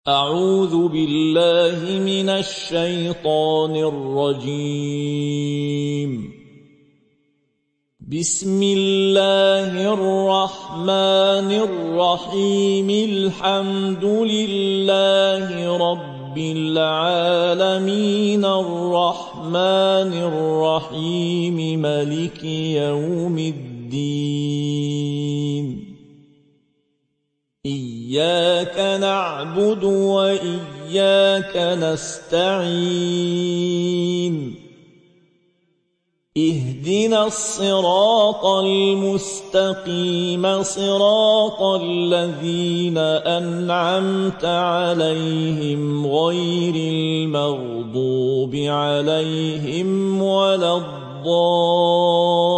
أعوذ بالله من الشيطان الرجيم. بسم الله الرحمن الرحيم. الحمد لله رب العالمين الرحمن الرحيم مالك يوم الدين. إياك نعبد وإياك نستعين. اهدنا الصراط المستقيم صراط الذين أنعمت عليهم غير المغضوب عليهم ولا الضالين.